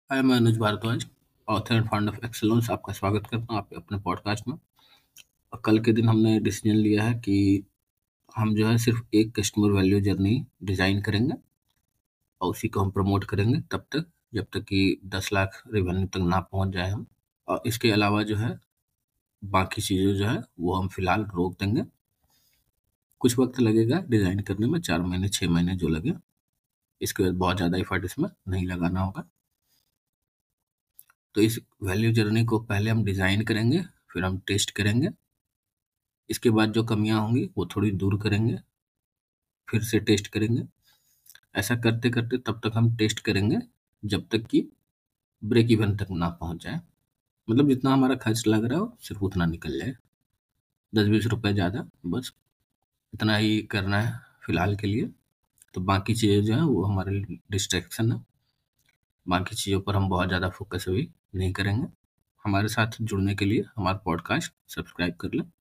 मैं Anuj Bhardwaj, author and founder of excellence. आपका स्वागत करता हूँ आपके अपने पॉडकास्ट में। और कल के दिन हमने डिसीजन लिया है कि हम जो है सिर्फ एक कस्टमर वैल्यू जर्नी डिज़ाइन करेंगे और उसी को हम प्रमोट करेंगे तब तक जब तक कि 10 लाख रेवेन्यू तक ना पहुंच जाए हम। और इसके अलावा जो है बाकी चीज़ें जो है वो हम फिलहाल रोक देंगे। कुछ वक्त लगेगा डिज़ाइन करने में, 4 महीने 6 महीने जो लगे। इसके बाद बहुत ज़्यादा एफर्ट इसमें नहीं लगाना होगा। तो इस वैल्यू जर्नी को पहले हम डिज़ाइन करेंगे, फिर हम टेस्ट करेंगे। इसके बाद जो कमियां होंगी वो थोड़ी दूर करेंगे, फिर से टेस्ट करेंगे। ऐसा करते करते तब तक हम टेस्ट करेंगे जब तक कि ब्रेक इवन तक ना पहुंच जाए। मतलब जितना हमारा खर्च लग रहा हो सिर्फ उतना निकल जाए, 10-20 रुपए ज़्यादा, बस इतना ही करना है फिलहाल के लिए। तो बाकी चीज़ें जो है वो हमारे लिए डिस्ट्रैक्शन है। बाकी चीज़ों पर हम बहुत ज़्यादा फोकस अभी नहीं करेंगे। हमारे साथ जुड़ने के लिए हमारा पॉडकास्ट सब्सक्राइब कर लें।